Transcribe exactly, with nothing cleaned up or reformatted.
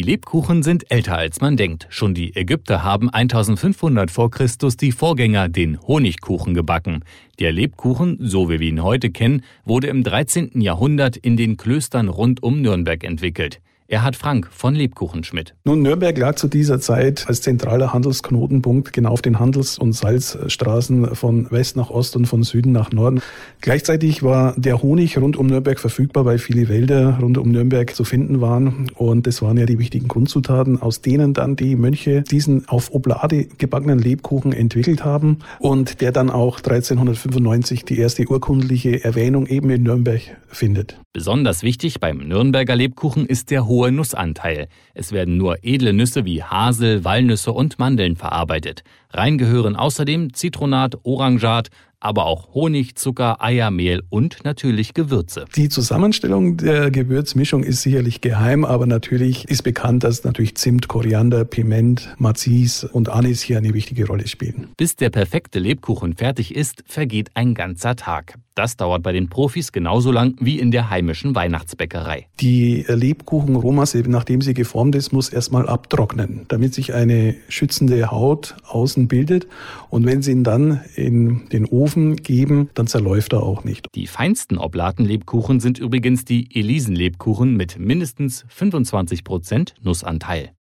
Lebkuchen sind älter als man denkt. Schon die Ägypter haben eintausendfünfhundert vor Christus die Vorgänger, den Honigkuchen, gebacken. Der Lebkuchen, so wie wir ihn heute kennen, wurde im dreizehnten Jahrhundert in den Klöstern rund um Nürnberg entwickelt. Erhard Frank von Lebkuchenschmidt. Nun, Nürnberg lag zu dieser Zeit als zentraler Handelsknotenpunkt genau auf den Handels- und Salzstraßen von West nach Ost und von Süden nach Norden. Gleichzeitig war der Honig rund um Nürnberg verfügbar, weil viele Wälder rund um Nürnberg zu finden waren. Und das waren ja die wichtigen Grundzutaten, aus denen dann die Mönche diesen auf Oblade gebackenen Lebkuchen entwickelt haben und der dann auch dreizehnhundertfünfundneunzig die erste urkundliche Erwähnung eben in Nürnberg findet. Besonders wichtig beim Nürnberger Lebkuchen ist der hohe Nussanteil. Es werden nur edle Nüsse wie Hasel, Walnüsse und Mandeln verarbeitet. Rein gehören außerdem Zitronat, Orangat, aber auch Honig, Zucker, Eier, Mehl und natürlich Gewürze. Die Zusammenstellung der Gewürzmischung ist sicherlich geheim, aber natürlich ist bekannt, dass natürlich Zimt, Koriander, Piment, Mazis und Anis hier eine wichtige Rolle spielen. Bis der perfekte Lebkuchen fertig ist, vergeht ein ganzer Tag. Das dauert bei den Profis genauso lang wie in der heimischen Weihnachtsbäckerei. Die Lebkuchenrohmasse, nachdem sie geformt ist, muss erstmal abtrocknen, damit sich eine schützende Haut außen bildet. Und wenn Sie ihn dann in den Ofen geben, dann zerläuft er auch nicht. Die feinsten Oblatenlebkuchen sind übrigens die Elisenlebkuchen mit mindestens fünfundzwanzig Prozent Nussanteil.